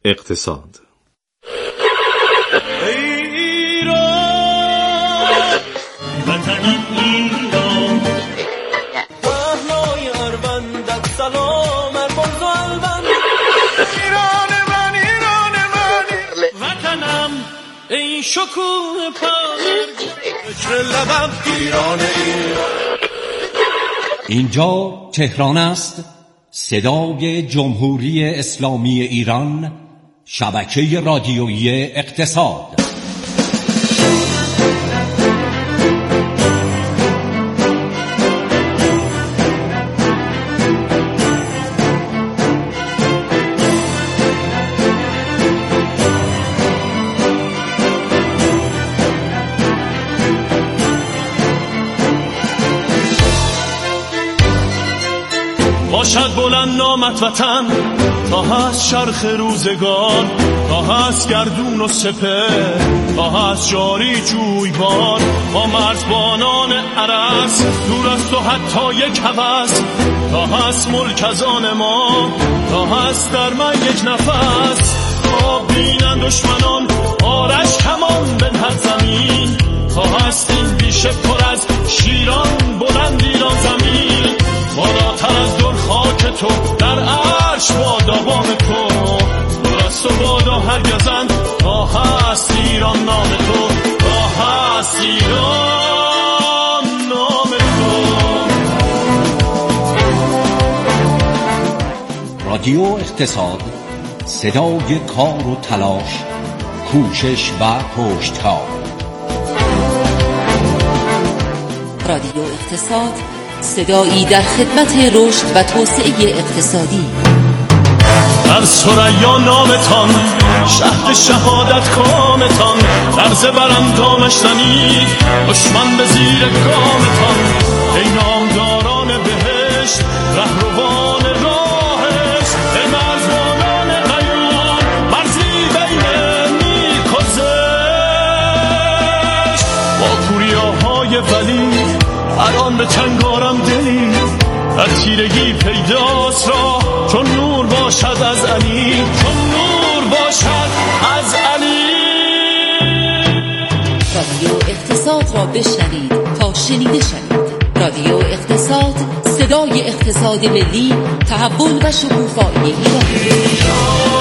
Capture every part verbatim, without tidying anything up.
اقتصاد. شکوه پایر فکر لبم ایران ایران. اینجا تهران است، صدای جمهوری اسلامی ایران، شبکه رادیویی اقتصاد. باشد بلند نامت وطن تا هست شرخ روزگار، تا هست گردون و سپه، تا هست جاری جویبار. با مرزبانان عرس دور است و حتی یک هوس، تا هست ملک از آن ما، تا هست در من یک نفس. تا بینن دشمنان آرش کمان بنهد زمین، تا هست این بیشه پر از شیران بلند ایران زمین. بالاتر از دور خاک تو در عرش با دوام تو، درست و بادا هرگزند تا هست ایران نام تو، تا هست ایران نام تو. رادیو اقتصاد، صدای کار و تلاش، کوشش و پشتکار. رادیو اقتصاد، صدایی در خدمت رشد و توسعه اقتصادی. در ثریا نامتان، شهد شهادت کامتان، درز براندامش زنید دشمن به زیر گامتان. ای نامداران بهشت، رهروان راهش، ای مرزبانان غیور، مرزی بین نیک و زشت. با کوریاهای ولی الان به چنگارم دلی، در تیرگی پیداست را چون نور باشد از علی، چون نور باشد از علی. رادیو اقتصاد را بشنوید تا شنیده شوید. رادیو اقتصاد، صدای اقتصاد ملی، تحول و شکوفایی ایران.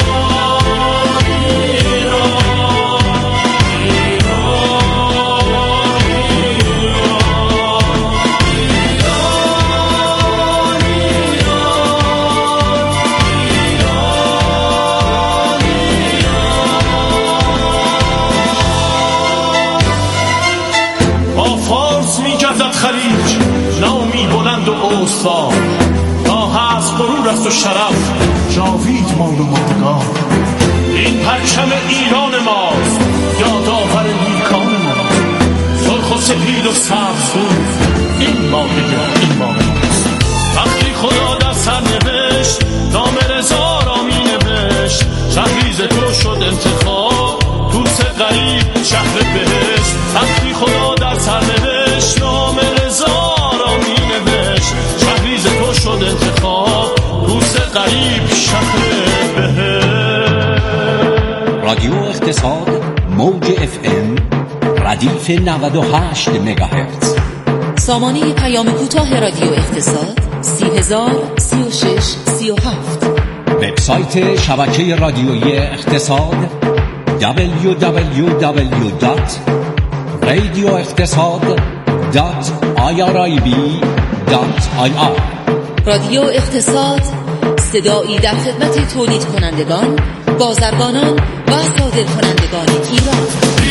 خلیج نامی بلند و اوستا، تا هست غرور است و شرف جاوید مال و ماندگار. این پرچم ایران ماست، یادآور نیکان ما، سرخ و سپید و سبز، این ما دیگر این ما ماست. وقتی خدا در سر نوشت نام رضا را می نوشت، شهریز تو شد انتخاب دوست غریب شهر بهشت. وقتی خدا در سر نوشت نام رضا را می نوشت، شهریز تو شد انتخاب دوست غریب شهر بهشت. رادیو اقتصاد، موج اف ام، ردیف نود و هشت مگاهرتز. سامانه پیام کوتاه رادیو اقتصاد سی هزار سی و شش سی و هفت. وبسایت شبکه رادیویی اقتصاد دبلیو دبلیو دبلیو دات رادیو اقتصاد دات آی آر آی بی دات آی آر. رادیو اقتصاد، صدایی در خدمت تولید کنندگان، بازرگانان و صادر کنندگان ایران.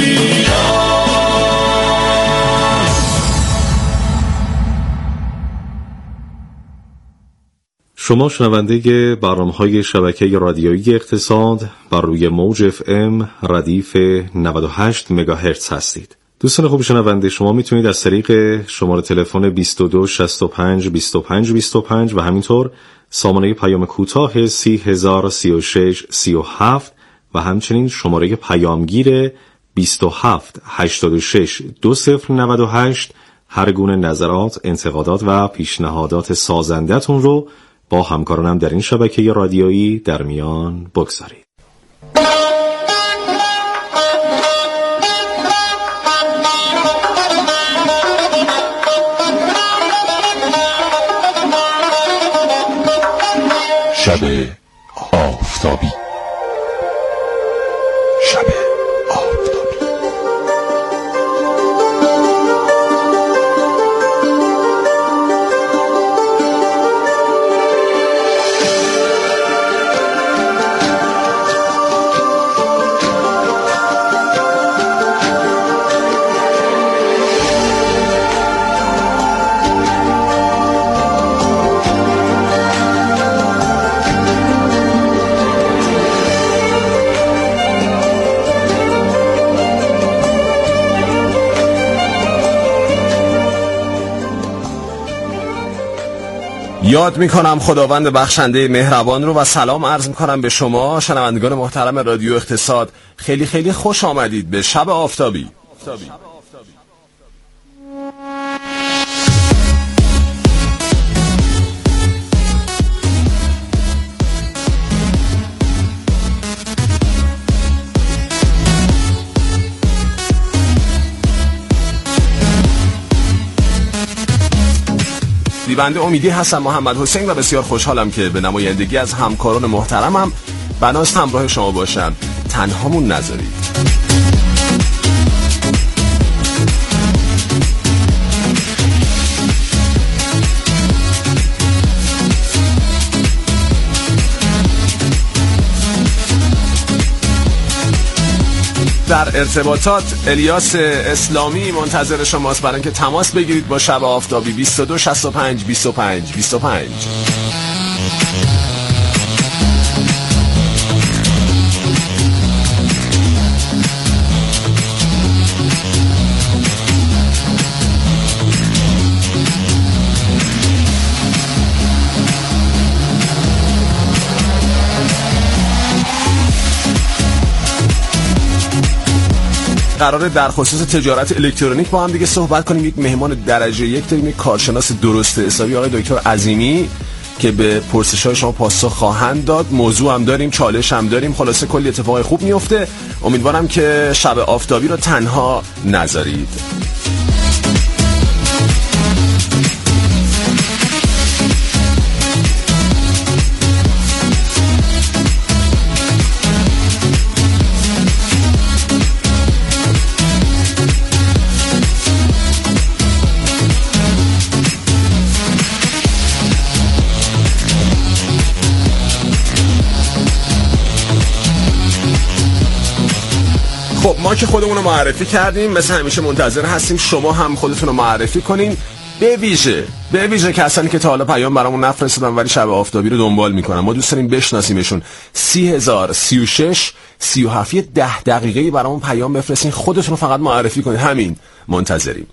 شما شنونده برنامه‌های شبکه رادیویی اقتصاد بر روی موج اف ام ردیف نود و هشت مگاهرتز هستید. دوستان خوب شنونده، شما میتونید از طریق شماره تلفن بیست و دو شصت و پنج بیست و پنج بیست و پنج و همینطور سامانه پیام کوتاه سی هزار سی و شش سی و هفت و همچنین شماره پیامگیر بیست و هفت هشتاد و شش دو صفر نود و هشت هر گونه نظرات، انتقادات و پیشنهادات سازنده‌تون رو با همکارانم در این شبکه رادیویی در میان بگذارید. شب آفتابی. شب آفتابی. یاد میکنم خداوند بخشنده مهربان رو و سلام عرض میکنم به شما شنوندگان محترم رادیو اقتصاد. خیلی خیلی خوش آمدید به شب آفتابی. بنده امیدی هستم محمد حسین و بسیار خوشحالم که به نمایندگی از همکاران محترمم بناست همراه شما باشم. تنهامون نذارید. در ارتباطات الیاس اسلامی منتظر شماست برای اینکه تماس بگیرید با شب آفتابی. بیست و دو شصت و پنج بیست و پنج بیست و پنج. قراره در خصوص تجارت الکترونیک با هم دیگه صحبت کنیم. یک مهمان درجه یک داریم، یک کارشناس درست حسابی آقای دکتر عظیمی که به پرسش‌های شما پاسخ خواهند داد. موضوع هم داریم، چالش هم داریم، خلاصه کلی اتفاق خوب میفته. امیدوارم که شب آفتابی رو تنها نذارید. خب ما که خودمون رو معرفی کردیم، مثل همیشه منتظر هستیم شما هم خودتون رو معرفی کنین. به ویژه به ویژه کسانی که تا حالا پیام برامون نفرستادن ولی شب آفتابی رو دنبال میکنن، ما دوست داریم بشناسیمشون. سی هزار سی و شش سی و هفت ده دقیقه‌ای برامون پیام بفرستین، خودتون رو فقط معرفی کنین. همین، منتظریم.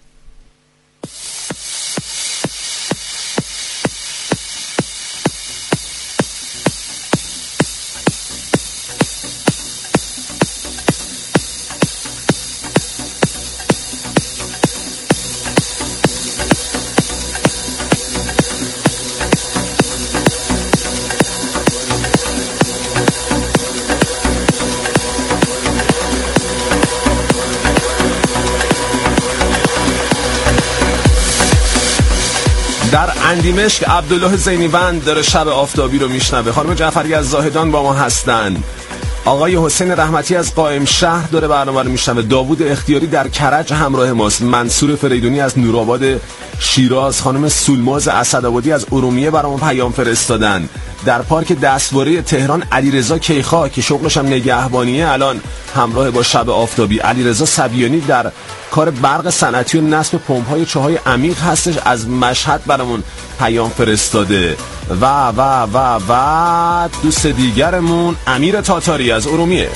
در اندیمشک عبدالله زینیوند داره شب آفتابی رو میشنوه. خانم جعفری از زاهدان با ما هستن. آقای حسین رحمتی از قائم شهر داره برنامه رو میشنوه. داوود اختیاری در کرج همراه ماست. منصور فریدونی از نورآباد شیراز. خانم سولماز اسدآبادی از ارومیه برامون پیام فرستادن. در پارک دستواره تهران علیرضا کیخا که شغلش هم نگهبانیه الان همراه با شب آفتابی. علیرضا صبیانی در کار برق صنعتی و نصب پمپ‌های چاهای عمیق هستش، از مشهد برامون پیام فرستاده. و و و و دوست دیگرمون امیر تاتاری از ارومیه.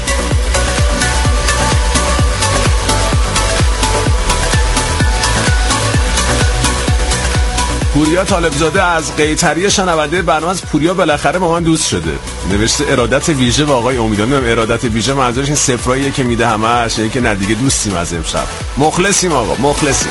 پوریا طالبزاده از قیطری شنونده برنامه از پوریا بالاخره با من دوست شده. نوشته ارادت ویژه با آقای امیدوارم. ارادت ویژه منظورش این صفراییه که میده همش، یعنی که نه دیگه دوستیم از امشب. مخلصیم آقا، مخلصیم.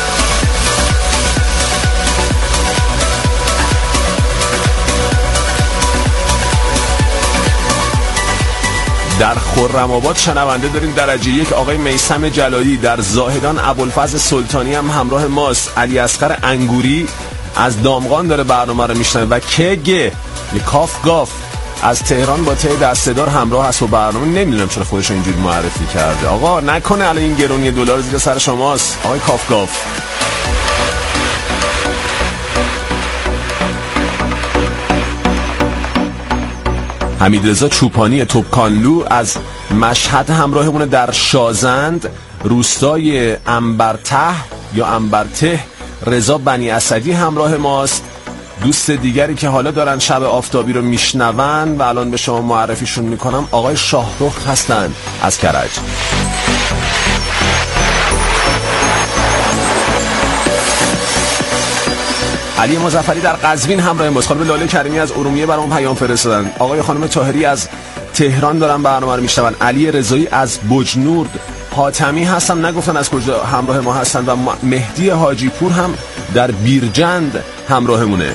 در خرم‌آباد شنونده داریم درجه یک آقای میثم جلالی. در زاهدان ابوالفضل سلطانی هم همراه ماست. علی اصغر انگوری از دامغان داره برنامه رو میشنوه و کگ یه کاف گاف از تهران با ته دسته‌دار همراه هست و برنامه. نمیدونم چرا خودش اینجوری معرفی کرده. آقا نکنه الان این گرونی دلار زیر سر شماست آقای کاف گاف. حمیدرضا چوپانی توپکانلو از مشهد همراهمونه در شازند روستای عنبرته یا عنبرته. رضا بنی اسدی همراه ماست. دوست دیگری که حالا دارن شب آفتابی رو میشنون و الان به شما معرفیشون میکنم آقای شاهرخ هستن از کرج. علی مظفری در قزوین همراه ماست. خانم لاله کریمی از ارومیه برام پیام فرستادن. آقای خانم طاهری از تهران دارن برنامه رو میشنون. علی رضایی از بجنورد. حاتمی هستم نگفتن از کجا همراه ما هستن و مهدی حاجی پور هم در بیرجند همراهمونه.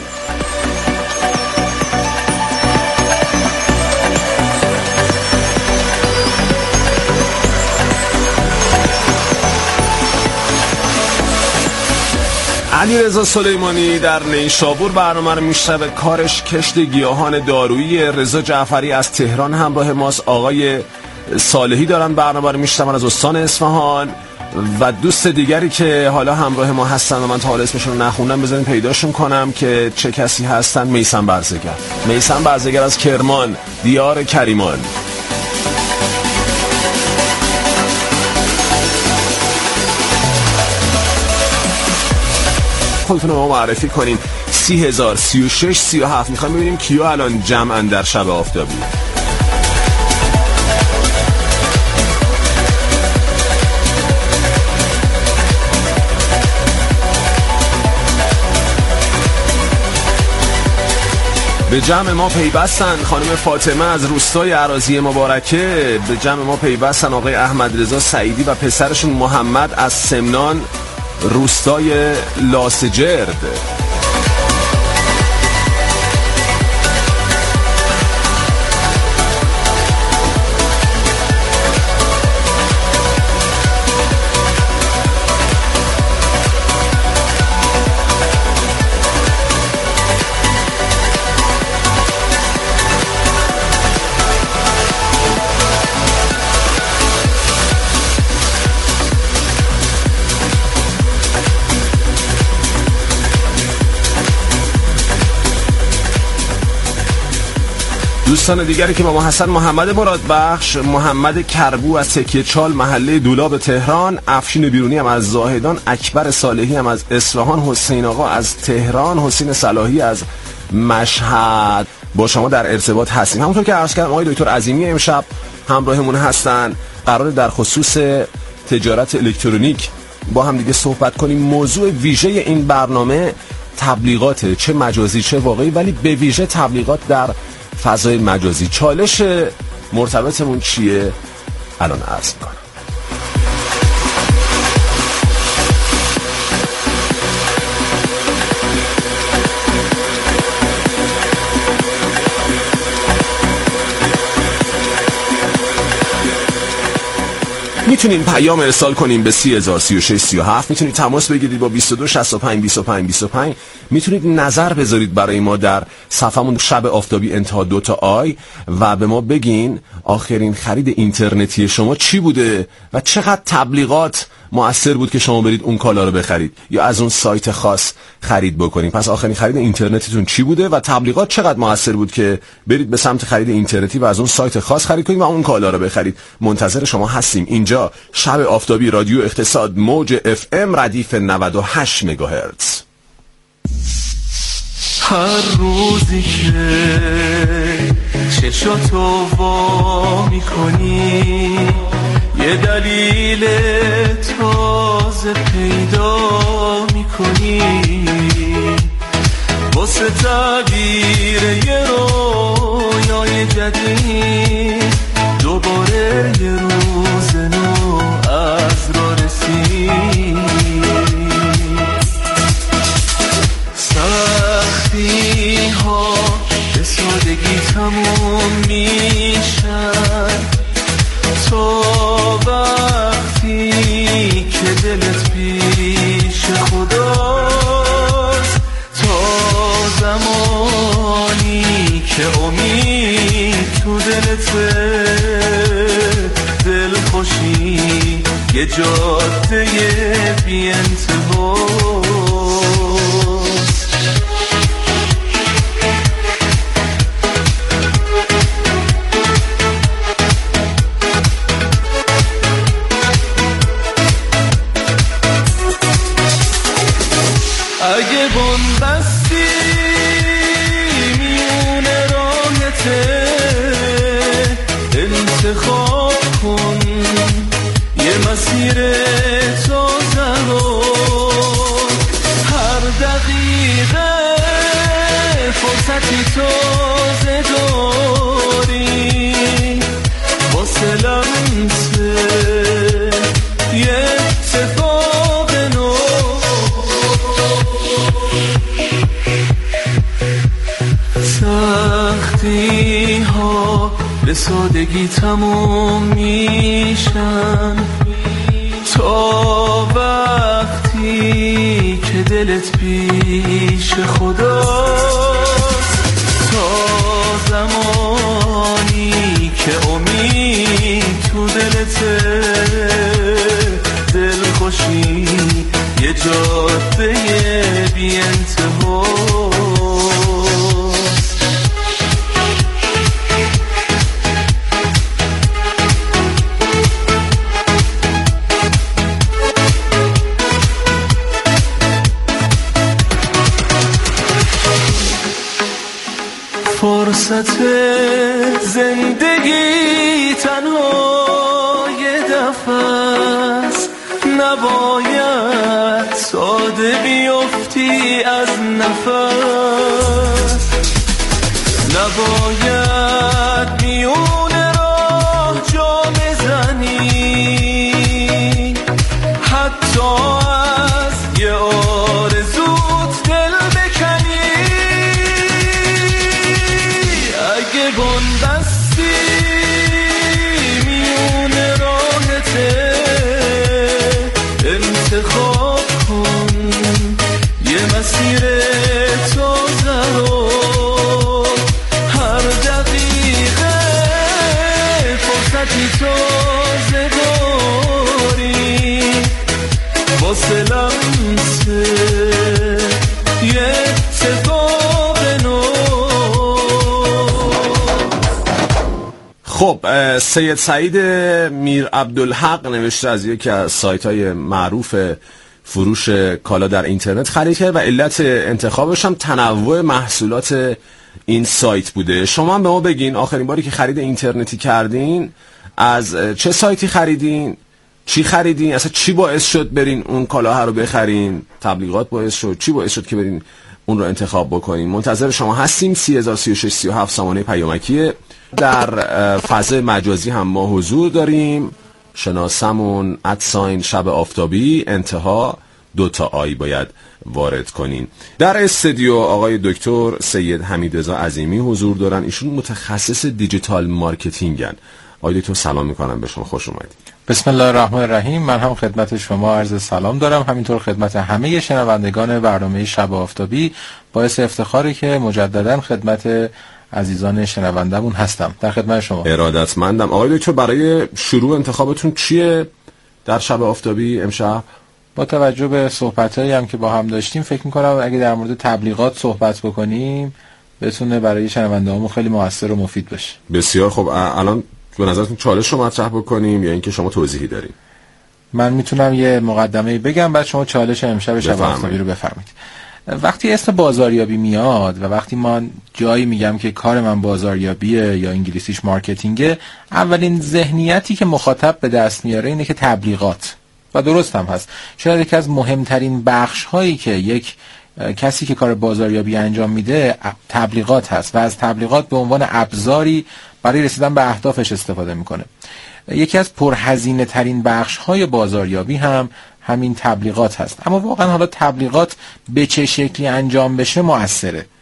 علی رضا سلیمانی در نیشابور برنامه رو میشنوه. کارش کشت گیاهان دارویی. رضا جعفری از تهران همراه ماست. آقای صالحی دارن برنامه رو میشنون از استان اصفهان و دوست دیگری که حالا همراه ما هستن و من تا حالا اسمشون رو نخوندم بذارین پیداشون کنم که چه کسی هستن. میثم برزگر. میثم برزگر از کرمان دیار کریمان. خودتون رو ما معرفی کنین. سی هزار سی و شش سی و هفت میخوایم ببینیم کیا الان جمعن در شب آفتابی. به جمع ما پیوستن خانم فاطمه از روستای اراضی مبارکه. به جمع ما پیوستن آقای احمد رضا سعیدی و پسرشون محمد از سمنان روستای لاسجرد. دوستان دیگری که با ما هستن محمد مرادبخش، محمد کربو از تکیه چال محله دولاب تهران، افشین بیرونی هم از زاهدان، اکبر صالحی هم از اصفهان، حسین آقا از تهران، حسین صلاحی از مشهد با شما در ارتباط هستیم. همونطور که عرض کردم آقای دکتر عظیمی امشب همراهمون هستن. قرار در خصوص تجارت الکترونیک با هم دیگه صحبت کنیم. موضوع ویژه این برنامه تبلیغات، چه مجازی چه واقعی، ولی به ویژه تبلیغات در فضای مجازی. چالش مرتبطمون چیه؟ الان عرض میکنم. میتونین پیام ارسال کنیم به سی هزار سی و شش سی و هفت. میتونید تماس بگیرید با بیست و دو شصت و پنج بیست و پنج بیست و پنج. میتونید نظر بذارید برای ما در صفحمون شب آفتابی انتها دو تا آی و به ما بگین آخرین خرید اینترنتی شما چی بوده و چقدر تبلیغات مؤثر بود که شما برید اون کالا رو بخرید یا از اون سایت خاص خرید بکنید. پس آخرین خرید اینترنتیتون چی بوده و تبلیغات چقدر مؤثر بود که برید به سمت خرید اینترنتی و از اون سایت خاص خرید کنید و اون کالا رو بخرید. منتظر شما هستیم. اینجا شب آفتابی رادیو اقتصاد موج اف ام ردیف نود و هشت مگاهرتز. هر روزی که چشاتو وا میکنی یه دلیل تازه پیدا میکنی واسه تغییر یه رویای جدید دوباره یه روز نو از را رسید سختی ها به سادگی تموم میشن تو وقتی که دلت پیش خداست تا زمانی که دلخوشی یه جاده بی انتهاست. اگه بنبستی میونه راهته انتخاب کن یه مسیر تازه رو، هر دقیقه فرصتی تازه داری واسه لمسه یه اتفاق نو. سختی ها به سادگی تموم میشن تا وقتی که دلت پیش خداست، تا زمانی که امید تو دلته دلخوشی یه جاده بی انتهاست. فرصت زندگی تنها یه دفعه است، نباید ساده بیفتی از نفس، نباید میون راه جا بزنی، حتی از یه آرزوت دل بکنی. اگه بنبستی میون راهته انتخاب کن یه مسیر تازه رو، هر دقیقه فرصتی تازه داری واسه لمسه یه اتفاق نو. خب سید سعید میر عبدالحق نوشته از یکی از سایت های معروف فروش کالا در اینترنت خرید کرد و علت انتخابش هم تنوع محصولات این سایت بوده. شما هم به ما بگین آخرین باری که خرید اینترنتی کردین از چه سایتی خریدین، چی خریدین، اصلا چی باعث شد برین اون کالاها رو بخرین، تبلیغات باعث شد، چی باعث شد که برین اون رو انتخاب بکنین. منتظر شما هستیم. سی هزار و سی و شش سی و هفت سامانه پیامکیه. در فضای مجازی هم ما حضور داریم. شناسمون ادساین شب آفتابی، انتها دوتا آی باید وارد کنین. در استودیو آقای دکتر سید حمیدرضا عظیمی حضور دارن. ایشون متخصص دیجیتال مارکتینگن. آقای دکتر سلام میکنم به شما، خوش اومدید. بسم الله الرحمن الرحیم. من هم خدمت شما عرض سلام دارم، همینطور خدمت همه شنوندگان برنامه شب آفتابی. باعث افتخاری که مجددا خدمت عزیزان شنوندمون هستم. در خدمت شما. ارادتمندم. آقای دکتر برای شروع انتخابتون چیه در شب آفتابی امشب؟ با توجه به صحبتایی هم که با هم داشتیم فکر می‌کنم اگه در مورد تبلیغات صحبت بکنیم بتونه برای شنوندهامون خیلی موثر و مفید باشه. بسیار خب. الان به نظرتون چالش رو مطرح بکنیم یا اینکه شما توضیحی دارین؟ من میتونم یه مقدمه بگم بعد شما چالش امشب شب آفتابی رو بفرمایید. وقتی اسم بازاریابی میاد و وقتی من جایی میگم که کار من بازاریابیه یا انگلیسیش مارکتینگه، اولین ذهنیتی که مخاطب به دست میاره اینه که تبلیغات، و درست هم هست. شاید یکی از مهمترین بخش هایی که یک کسی که کار بازاریابی انجام میده تبلیغات هست و از تبلیغات به عنوان ابزاری برای رسیدن به اهدافش استفاده میکنه. یکی از پرهزینه ترین بخش های بازاریابی هم همین تبلیغات هست. اما واقعا حالا تبلیغات به چه شکلی انجام بشه مؤثره؟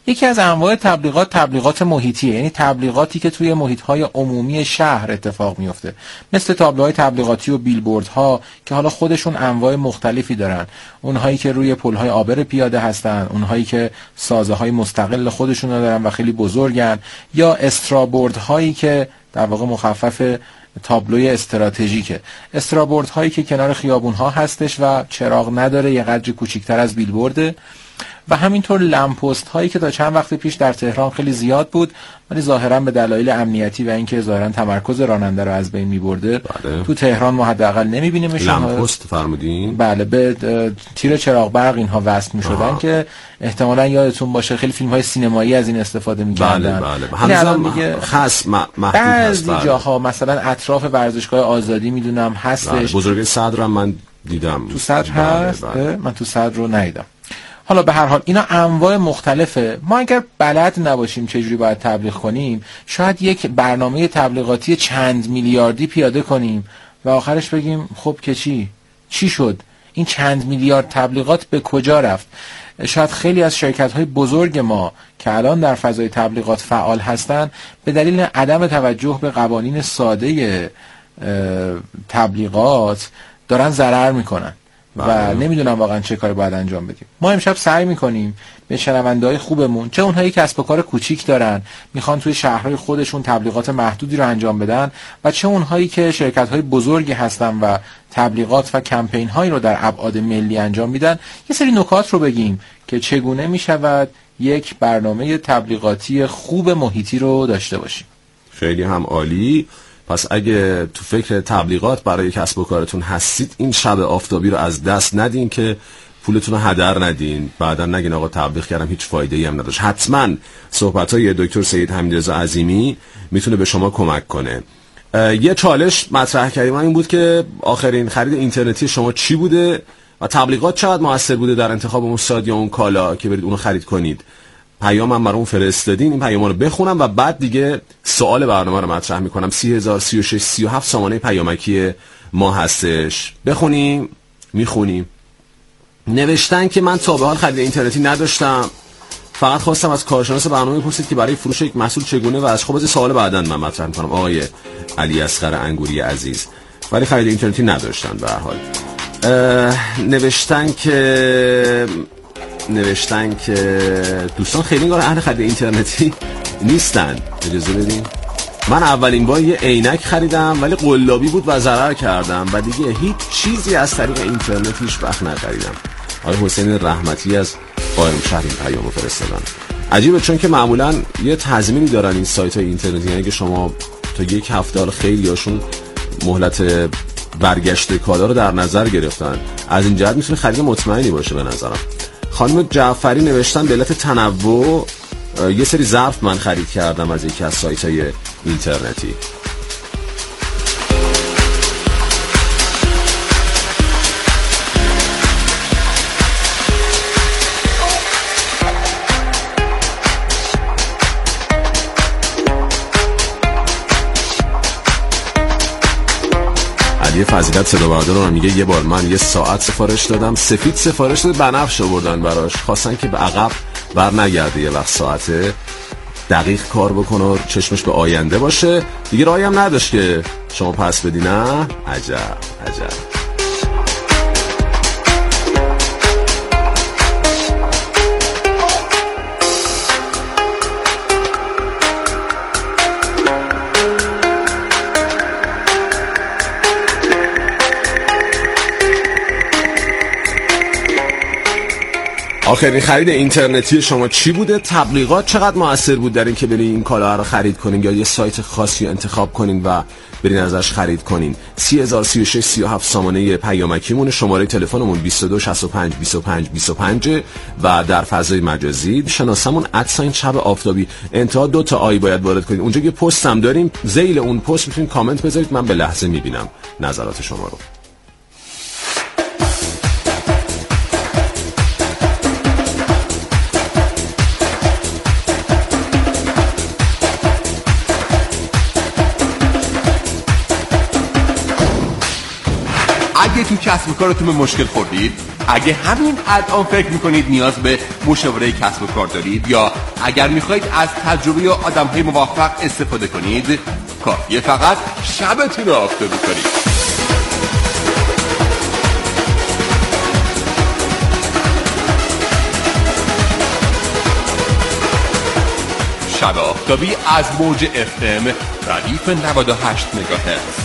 یکی از انواع تبلیغات تبلیغات محیطیه، یعنی تبلیغاتی که توی محیط‌های عمومی شهر اتفاق میفته، مثل تابلوهای تبلیغاتی و بیلبوردها که حالا خودشون انواع مختلفی دارن، اونهایی که روی پل‌های عابر پیاده هستن، اونهایی که سازه‌های مستقل خودشون دارن و خیلی بزرگن، یا استرابوردهایی که در واقع مخفف تابلوی استراتژیکه. استرابورد هایی که کنار خیابون ها هستش و چراغ نداره، یه قدر کوچیک‌تر از بیلبورده. و همینطور لمپوست هایی که تا چند وقت پیش در تهران خیلی زیاد بود، ولی ظاهرا به دلایل امنیتی و اینکه ظاهرا تمرکز راننده رو از بین می‌برده، بله. تو تهران ما حداقل نمی‌بینیمش. لمپوست فرمودین؟ بله، به تیر چراغ برق اینها وصل می‌شدن که احتمالاً یادتون باشه خیلی فیلم‌های سینمایی از این استفاده می‌کردن. بله بله. هنوزم دیگه خاص محدود هست. بعضی جاها مثلا اطراف ورزشگاه آزادی میدونم هستش. بله. بزرگی صدر هم من دیدم. تو صدر هست؟ بله بله. من تو صدر رو ندیدم. حالا به هر حال اینا انواع مختلفه. ما اگر بلد نباشیم چجوری باید تبلیغ کنیم، شاید یک برنامه تبلیغاتی چند میلیاردی پیاده کنیم و آخرش بگیم خب که چی؟ چی شد؟ این چند میلیارد تبلیغات به کجا رفت؟ شاید خیلی از شرکت‌های بزرگ ما که الان در فضای تبلیغات فعال هستن به دلیل عدم توجه به قوانین ساده تبلیغات دارن ضرر میکنن و نمیدونم واقعا چه کاری باید انجام بدیم. ما امشب سعی میکنیم به شنونده‌های خوبمون، چه اونهایی کسب و کار کوچیک دارن میخوان توی شهرهای خودشون تبلیغات محدودی رو انجام بدن، و چه اونهایی که شرکت‌های بزرگی هستن و تبلیغات و کمپین‌هایی رو در ابعاد ملی انجام میدن، یه سری نکات رو بگیم که چگونه میشود یک برنامه تبلیغاتی خوب محیطی رو داشته باشیم. خیلی هم عالی. پس اگه تو فکر تبلیغات برای کسب و کارتون هستید، این شب آفتابی رو از دست ندین که پولتون رو هدر ندین، بعدا نگین آقا تبلیغ کردم هیچ فایده‌ای هم نداشت. حتما صحبت‌های دکتر سید حمیدرضا عظیمی میتونه به شما کمک کنه. یه چالش مطرح کردیم این بود که آخرین خرید اینترنتی شما چی بوده و تبلیغات چقدر موثر بوده در انتخاب اون سایت یا اون کالا که برید اونو خرید کنید. پیام هم برام فرستادین، این پیاما رو بخونم و بعد دیگه سوال برنامه رو مطرح میکنم. سی هزار سی و شش سی و هفت سامانه پیامکی ما هستش. بخونیم، میخونیم. نوشتن که من تا به حال خرید اینترنتی نداشتم، فقط خواستم از کارشناس برنامه بپرسید که برای فروش یک محصول چگونه و از خب سوال بعداً من مطرح میکنم. آقای علی اصغر انگوری عزیز، ولی خرید اینترنتی نداشتن. به هر حال نوشتن که نوشتن که دوستان خیلی انگار اهل خرید اینترنتی نیستن. اجازه بدین. من اولین بار یه عینک خریدم ولی قلابی بود و ضرر کردم و دیگه هیچ چیزی از طریق اینترنت هیچ وقت نخریدم. آقای حسین رحمتی از قائم شهر این پیامو فرستادن. عجیبه چون که معمولا یه تضمینی دارن این سایت های اینترنتی، یعنی که شما تا یک هفته حالا خیلی هاشون مهلت برگشت کالا رو در نظر گرفتن. از این جهت میتونه خرید مطمئنی باشه به نظرم. خانم جعفری نوشتن به علت تنوع یه سری ظرف من خرید کردم از یکی از سایت‌های اینترنتی. علی فضیلت صدا بردار رو میگه یه بار من یه ساعت سفارش دادم، سفید سفارش داد، بنفش آوردن براش، خواستن که به عقب بر نگرده، یه وقت ساعته دقیق کار بکنه و چشمش به آینده باشه. دیگه راهی هم نداشت که شما پس بدی. نه عجب عجب. آخرین خرید اینترنتی شما چی بوده؟ تبلیغات چقدر موثر بود در این که برین این کالا رو خرید کنین یا یه سایت خاصی انتخاب کنین و برین ازش خرید کنین؟ سی هزار سی و شش سی و هفت سامانه پیامکیمون، شماره تلفنمون بیست و دو شصت و پنج بیست و پنج بیست و پنج و در فضای مجازی شناسمون ادساین شب آفتابی. انتها دو تا آی باید وارد کنین. اونجا یه پست هم داریم، ذیل اون پست میتونین کامنت بذارید، من به لحظه میبینم نظرات شما رو. اگه تو کسب و کارتون به مشکل خوردید، اگه همین الان فکر میکنید نیاز به مشاوره کسب و کار دارید یا اگر میخواید از تجربه آدم‌های موفق استفاده کنید، کافیه فقط شبتون رو آفتابی کنید. شب آفتابی از موج اف ام ردیف نود و هشت مگاهرتز.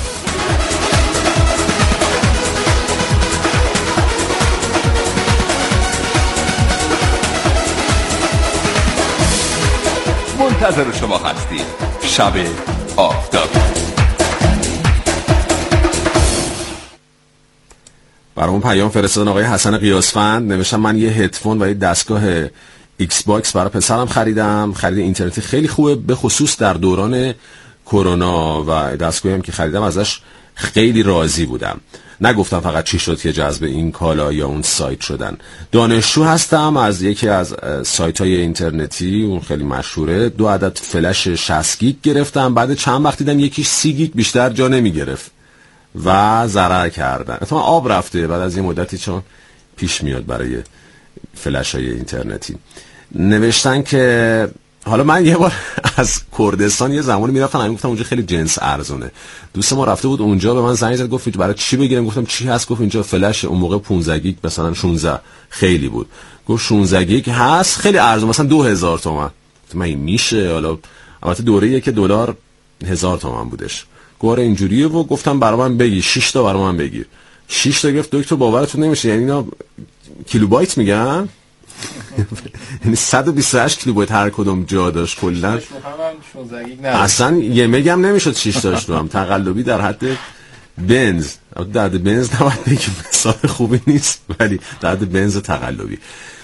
منتظر شما هستیم. شب آفتابی. برامون پیام فرستادن آقای حسن قیاسفند، نوشتم من یه هدفون و یه دستگاه ایکس باکس برای پسرم خریدم. خرید اینترنتی خیلی خوبه، به خصوص در دوران کرونا، و دستگاهی هم که خریدم ازش خیلی راضی بودم. نگفتم فقط چی شد که جذب این کالا یا اون سایت شدن. دانشجو هستم، از یکی از سایت های اینترنتی اون خیلی مشهوره دو عدد فلش شصت گیگ گرفتم. بعد چند وقت دیدم یکیش سی گیگ بیشتر جا نمی گرفت و ضرر کردن. اتفاقا آب رفته بعد از یه مدتی، چون پیش میاد برای فلش های اینترنتی. نوشتن که حالا من یه بار از کردستان یه زمانی میرفتم، من گفتم اونجا خیلی جنس ارزونه. دوست ما رفته بود اونجا، به من زنگ زد گفت برای چی بگیرم؟ گفتم چی هست؟ گفت اینجا فلش اون موقع پانزده گیگ مثلا شانزده خیلی بود. گفت شانزده گیگ هست خیلی ارزون، مثلا دو هزار تومان. من این میشه؟ حالا البته دوره‌ایه که دلار هزار تومان بودش. گفت اینجوریه و گفتم برای من بگیر شش تا برای من بگیر. شش تا گرفت. دکتر باورتون نمیشه، یعنی اینا کیلوبایت میگن، یعنی صد و بیست و هشت کیلوبایت هر کدوم جا داشت کلا. اصلا یه مگم نمیشد شش تاش رو هم تقلبی در حد بنز. در حد بنز نباید بگیم مثال خوبی نیست، ولی در حد بنز تقلبی.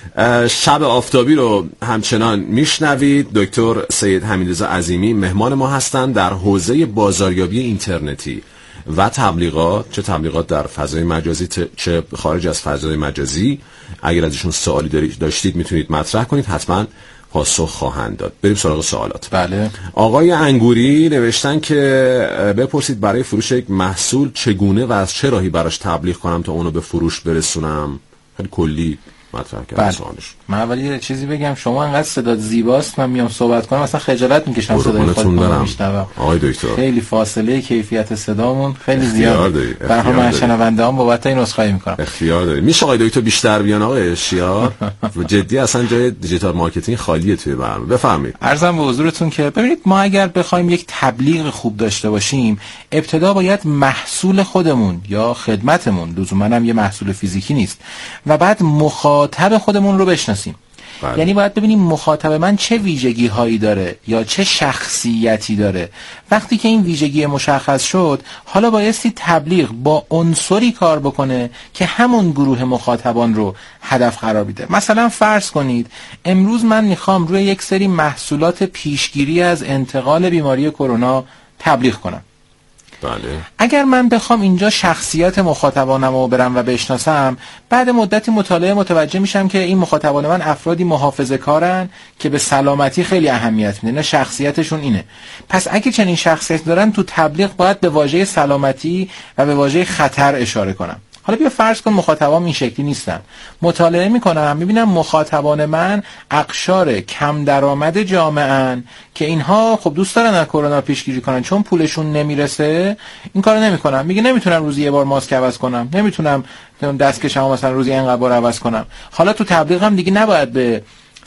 شب آفتابی رو همچنان میشنوید. دکتر سید حمیدرضا عظیمی مهمان ما هستند در حوزه بازاریابی اینترنتی و تبلیغات، چه تبلیغات در فضای مجازی چه خارج از فضای مجازی. اگر ازشون سوالی داشتید میتونید مطرح کنید، حتما پاسخ خواهند داد. بریم سراغ سوالات. بله. آقای انگوری نوشتن که بپرسید برای فروش یک محصول چگونه و از چه راهی براش تبلیغ کنم تا اونو به فروش برسونم. خیلی کلی مطرح کردن سوالش. من ولی یه چیزی بگم، شما انقدر صدات زیباست من میام صحبت کنم اصلا خجالت میکشم صدای خودم رو میشنوم. آقای دکتر خیلی فاصله کیفیت صدامون خیلی زیاده. برای من شنونده‌ام بابت این عذرخواهی میکنم. اختیار دارید. میشه آقای دکتر بیشتر بیان آقای اشیار؟ جدی اصلا جای دیجیتال مارکتینگ خالیه توی برنامه. بفرمایید. عرضم به حضورتون که ببینید، ما اگر بخوایم یک تبلیغ خوب داشته باشیم، ابتدا باید محصول خودمون یا خدمتمون، لزوما هم یه محصول فیزیکی نیست، و بعد مخاطب خودمون رو بشناسیم. بله. یعنی باید ببینیم مخاطب من چه ویژگی هایی داره یا چه شخصیتی داره. وقتی که این ویژگی مشخص شد، حالا بایستی تبلیغ با عنصری کار بکنه که همون گروه مخاطبان رو هدف قرار بده. مثلا فرض کنید امروز من میخوام روی یک سری محصولات پیشگیری از انتقال بیماری کرونا تبلیغ کنم. بله. اگر من بخوام اینجا شخصیت مخاطبانم رو برم و بشناسم، بعد مدتی مطالعه متوجه میشم که این مخاطبان من افرادی محافظه‌کارن که به سلامتی خیلی اهمیت میدن، شخصیتشون اینه. پس اگه چنین شخصیت دارن، تو تبلیغ باید به واژه سلامتی و به واژه خطر اشاره کنم. حالا بیا فرض کن مخاطبام این شکلی نیستن. مطالعه میکنم میبینم مخاطبان من اقشار کم درآمد جامعه‌ان که اینها خب دوست دارن از کرونا پیشگیری کنن، چون پولشون نمیرسه این کارو نمیکنن. میگه نمیتونم روزی یه بار ماسک عوض کنم، نمیتونم دستکشمو مثلا روزی اینقدر بار عوض کنم. حالا تو تبلیغم دیگه نباید به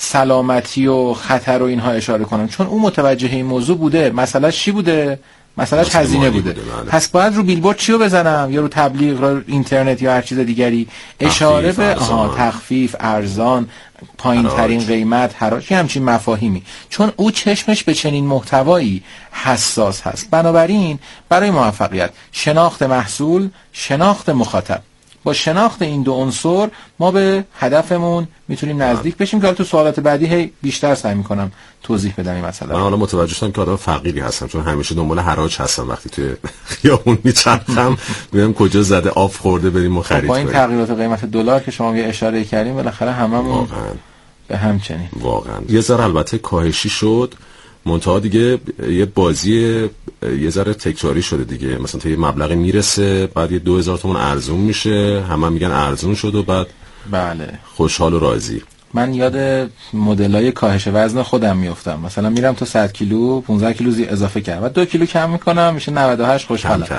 سلامتی و خطر و اینها اشاره کنم، چون اون متوجه این موضوع بوده. مثلا چی بوده؟ مثلا هزینه بوده. بوده. پس باید رو بیلبورد چیو بزنم، یا رو تبلیغ، رو اینترنت یا هر چیز دیگری اشاره به آها تخفیف، ارزان، پایین ترین قیمت، حراج، همچین مفاهیمی، چون او چشمش به چنین محتوایی حساس هست. بنابراین برای موفقیت شناخت محصول، شناخت مخاطب، با شناخت این دو عنصر ما به هدفمون میتونیم نزدیک بشیم که تو سوالات بعدی هی بیشتر سعی میکنم توضیح بدم این مسئله. من حالا متوجه شدم که آدم فقیری هستم، چون همیشه دنبال حراج هستم. وقتی توی خیابون میچرخم میگم کجا زده آف خورده بریم خرید کنیم. با این تغییرات قیمت دلار که شما یه اشاره کردیم، بالاخره هممون به همچنین واقعا یه ذره البته کاهشی شد، منتها دیگه یه بازی یه ذره تکراری شده دیگه. مثلا تا یه مبلغی میرسه، بعد یه دو هزار تومان ارزون میشه، همه میگن ارزون شد و بعد بله خوشحال و راضی. من یاد مدلای کاهش وزن خودم میافتم. مثلا میرم تو صد کیلو پانزده کیلو اضافه کردم و دو کیلو کم میکنم میشه نود و هشت، خوشحالم.